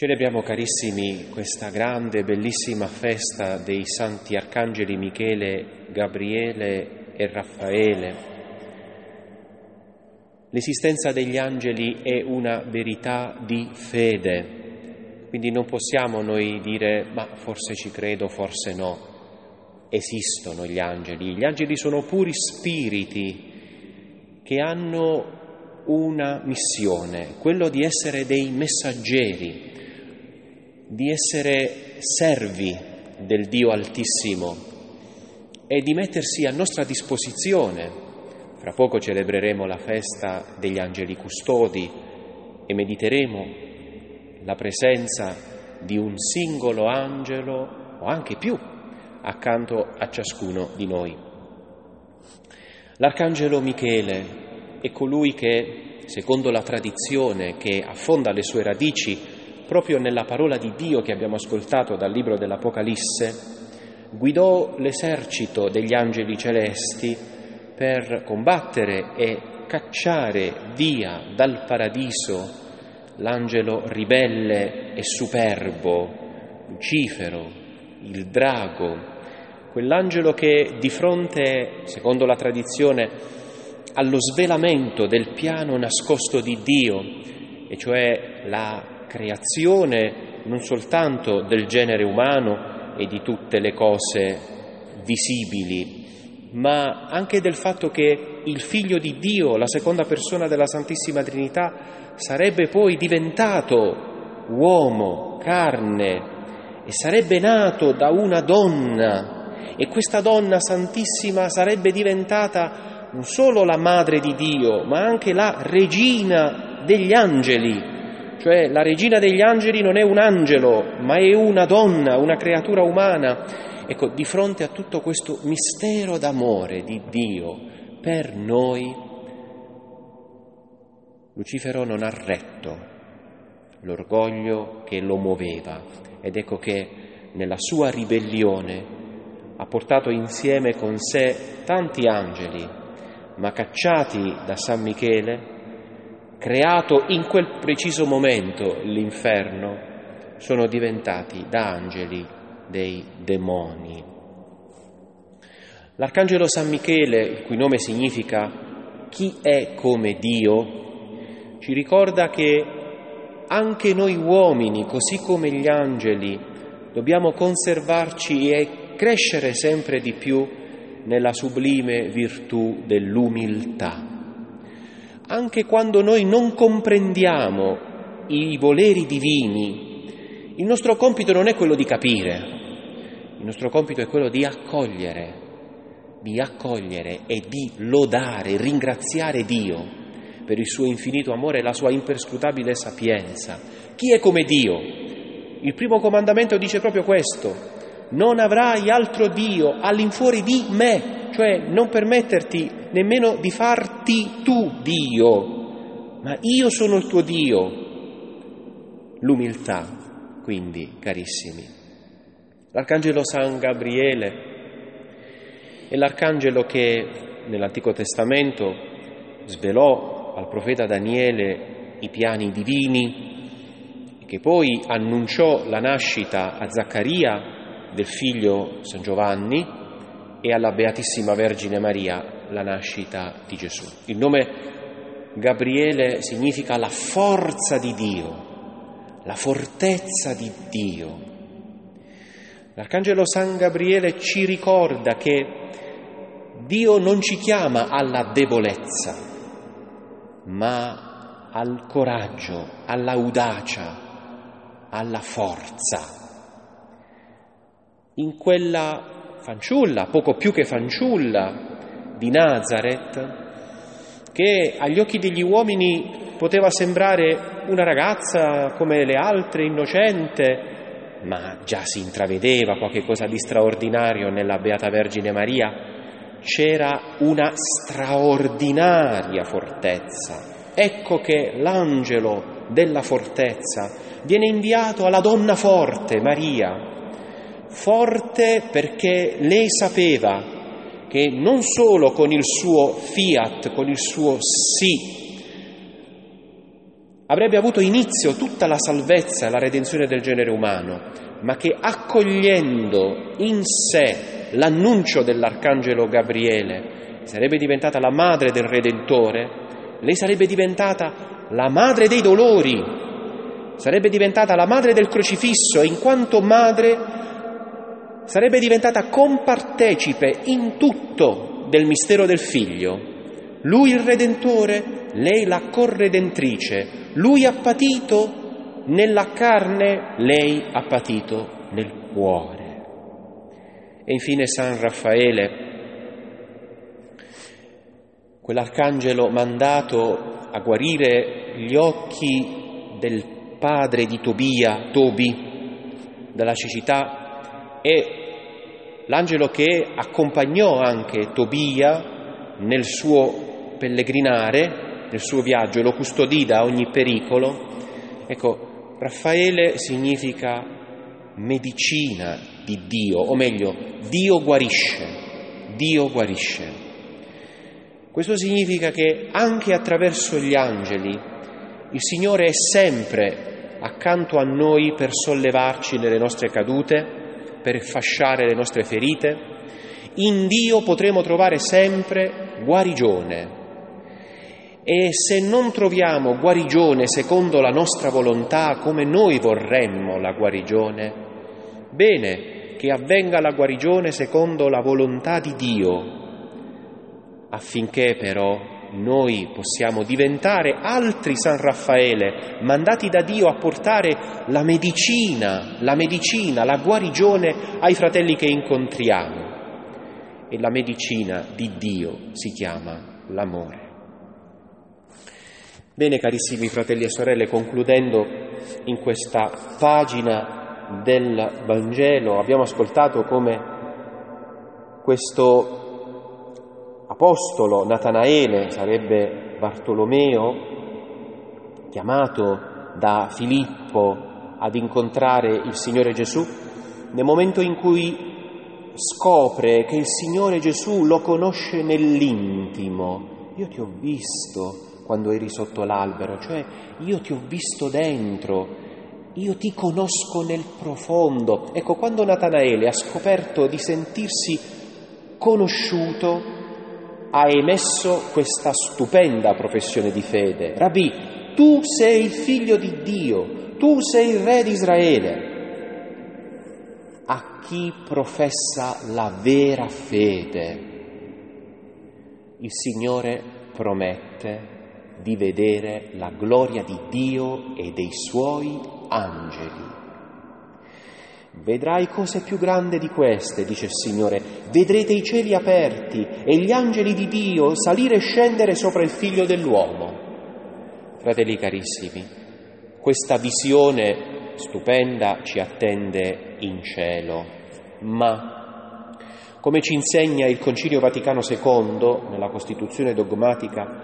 Celebriamo, carissimi, questa grande, bellissima festa dei santi arcangeli Michele, Gabriele e Raffaele. L'esistenza degli angeli è una verità di fede, quindi non possiamo noi dire ma forse ci credo, forse no. Esistono gli angeli. Gli angeli sono puri spiriti che hanno una missione, quello di essere dei messaggeri, di essere servi del Dio Altissimo e di mettersi a nostra disposizione. Fra poco celebreremo la festa degli angeli custodi e mediteremo la presenza di un singolo angelo o anche più accanto a ciascuno di noi. L'arcangelo Michele è colui che, secondo la tradizione che affonda le sue radici proprio nella parola di Dio che abbiamo ascoltato dal libro dell'Apocalisse, guidò l'esercito degli angeli celesti per combattere e cacciare via dal paradiso l'angelo ribelle e superbo, Lucifero, il drago, quell'angelo che di fronte, secondo la tradizione, allo svelamento del piano nascosto di Dio, e cioè la creazione non soltanto del genere umano e di tutte le cose visibili, ma anche del fatto che il Figlio di Dio, la seconda persona della Santissima Trinità, sarebbe poi diventato uomo, carne, e sarebbe nato da una donna, e questa donna santissima sarebbe diventata non solo la madre di Dio, ma anche la regina degli angeli. Cioè la regina degli angeli non è un angelo, ma è una donna, una creatura umana. Ecco, di fronte a tutto questo mistero d'amore di Dio per noi, Lucifero non ha retto l'orgoglio che lo muoveva. Ed ecco che nella sua ribellione ha portato insieme con sé tanti angeli, ma cacciati da San Michele, creato in quel preciso momento l'inferno, sono diventati da angeli dei demoni. L'arcangelo San Michele, il cui nome significa chi è come Dio, ci ricorda che anche noi uomini, così come gli angeli, dobbiamo conservarci e crescere sempre di più nella sublime virtù dell'umiltà. Anche quando noi non comprendiamo i voleri divini, il nostro compito non è quello di capire, il nostro compito è quello di accogliere e di lodare, ringraziare Dio per il suo infinito amore e la sua imperscrutabile sapienza. Chi è come Dio? Il primo comandamento dice proprio questo: non avrai altro Dio all'infuori di me, cioè non permetterti nemmeno di farti tu Dio, ma io sono il tuo Dio. L'umiltà, quindi, carissimi. L'arcangelo San Gabriele è l'arcangelo che nell'Antico Testamento svelò al profeta Daniele i piani divini e che poi annunciò la nascita a Zaccaria del figlio San Giovanni e alla Beatissima Vergine Maria la nascita di Gesù. Il nome Gabriele significa la forza di Dio, la fortezza di Dio. L'arcangelo San Gabriele ci ricorda che Dio non ci chiama alla debolezza, ma al coraggio, all'audacia, alla forza. In quella fanciulla, poco più che fanciulla, di Nazareth, che agli occhi degli uomini poteva sembrare una ragazza come le altre, innocente, ma già si intravedeva qualche cosa di straordinario nella Beata Vergine Maria. C'era una straordinaria fortezza. Ecco che l'angelo della fortezza viene inviato alla donna forte, Maria, forte perché lei sapeva che non solo con il suo fiat, con il suo sì avrebbe avuto inizio tutta la salvezza e la redenzione del genere umano, ma che accogliendo in sé l'annuncio dell'arcangelo Gabriele sarebbe diventata la madre del Redentore, lei sarebbe diventata la madre dei dolori, sarebbe diventata la madre del crocifisso e in quanto madre sarebbe diventata compartecipe in tutto del mistero del Figlio. Lui il Redentore, lei la corredentrice, lui ha patito nella carne, lei ha patito nel cuore. E infine San Raffaele, quell'arcangelo mandato a guarire gli occhi del padre di Tobi, dalla cecità, e l'angelo che accompagnò anche Tobia nel suo pellegrinare, nel suo viaggio, lo custodì da ogni pericolo. Ecco, Raffaele significa medicina di Dio, o meglio, Dio guarisce. Questo significa che anche attraverso gli angeli il Signore è sempre accanto a noi per sollevarci nelle nostre cadute, per fasciare le nostre ferite. In Dio potremo trovare sempre guarigione. E se non troviamo guarigione secondo la nostra volontà, come noi vorremmo la guarigione, bene che avvenga la guarigione secondo la volontà di Dio, affinché però noi possiamo diventare altri San Raffaele, mandati da Dio a portare la medicina, la guarigione ai fratelli che incontriamo. E la medicina di Dio si chiama l'amore. Bene, carissimi fratelli e sorelle, concludendo in questa pagina del Vangelo, abbiamo ascoltato come questo apostolo Natanaele, sarebbe Bartolomeo, chiamato da Filippo ad incontrare il Signore Gesù, nel momento in cui scopre che il Signore Gesù lo conosce nell'intimo. Io ti ho visto quando eri sotto l'albero, cioè io ti ho visto dentro, io ti conosco nel profondo. Ecco, quando Natanaele ha scoperto di sentirsi conosciuto, ha emesso questa stupenda professione di fede. Rabbì, tu sei il figlio di Dio, tu sei il re di Israele. A chi professa la vera fede, il Signore promette di vedere la gloria di Dio e dei Suoi angeli. Vedrai cose più grandi di queste, dice il Signore, vedrete i cieli aperti e gli angeli di Dio salire e scendere sopra il Figlio dell'uomo. Fratelli carissimi, questa visione stupenda ci attende in cielo, ma come ci insegna il Concilio Vaticano II nella Costituzione dogmatica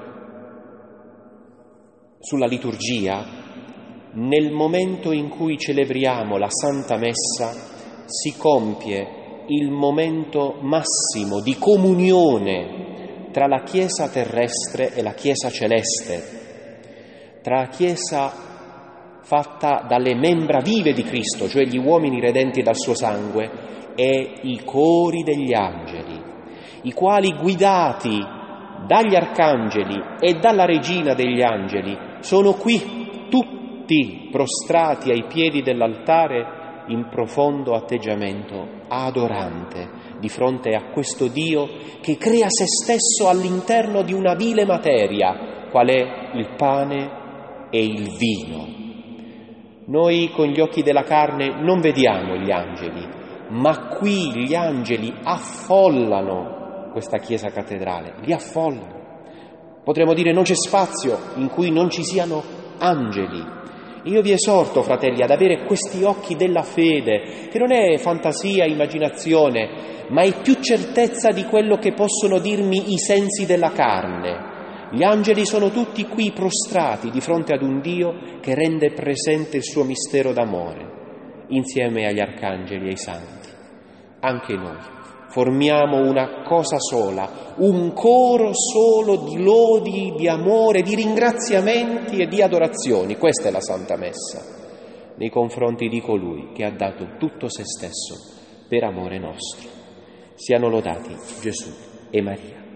sulla liturgia, nel momento in cui celebriamo la Santa Messa si compie il momento massimo di comunione tra la Chiesa terrestre e la Chiesa celeste, tra la Chiesa fatta dalle membra vive di Cristo, cioè gli uomini redenti dal suo sangue, e i cori degli angeli, i quali, guidati dagli arcangeli e dalla regina degli angeli, sono qui tutti prostrati ai piedi dell'altare in profondo atteggiamento adorante di fronte a questo Dio che crea se stesso all'interno di una vile materia, qual è il pane e il vino. Noi con gli occhi della carne non vediamo gli angeli, ma qui gli angeli affollano questa chiesa cattedrale, li affollano. Potremmo dire non c'è spazio in cui non ci siano angeli. Io vi esorto, fratelli, ad avere questi occhi della fede, che non è fantasia, immaginazione, ma è più certezza di quello che possono dirmi i sensi della carne. Gli angeli sono tutti qui prostrati di fronte ad un Dio che rende presente il suo mistero d'amore, insieme agli arcangeli e ai santi. Anche noi formiamo una cosa sola, un coro solo di lodi, di amore, di ringraziamenti e di adorazioni. Questa è la Santa Messa, nei confronti di colui che ha dato tutto se stesso per amore nostro. Siano lodati Gesù e Maria.